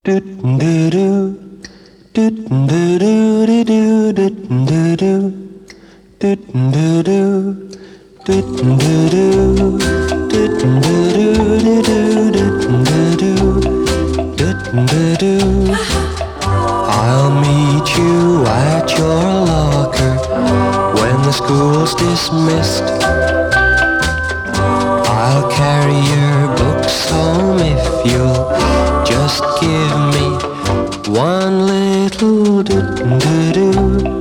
Do do do do do do do do do do do do do do do. I'll meet you at your locker when the school's dismissed. I'll carry your books home if you'll just give me one little do-do-do,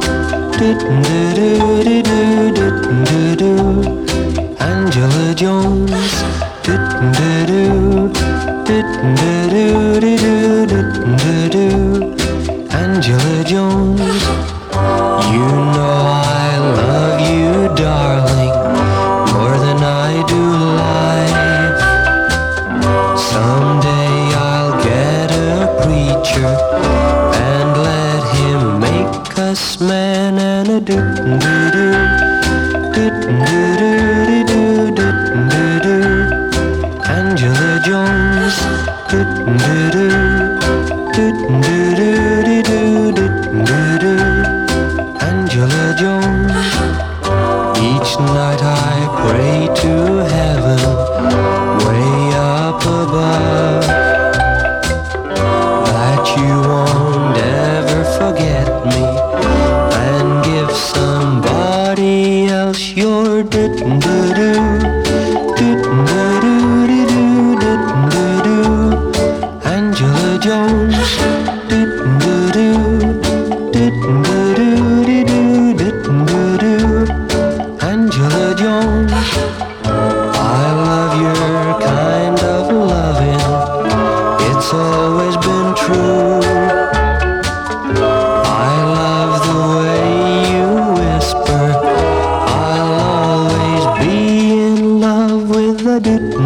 do-do-do-do-do-do-do. Angela Jones, do-do-do, do-do-do-do-do-do. Angela Jones, you know I love you, darling, more than I do life. Someday I'll get a preacher and let him make us man and a do-do-do, do-do-do-do-do-do-do. Angela Jones, do-do-do, do-do-do-do-do-do. Angela Jones, each night I pray to heaven, way up above, that you won't ever forget me and give somebody else your do-do-do, do-do-do-do-do-do. Angela Jones, do-do-do, do-do-do-do-do-do. Angela Jones, I love your kind of loving, it's always been true. I love the way you whisper, I'll always be in love with the do.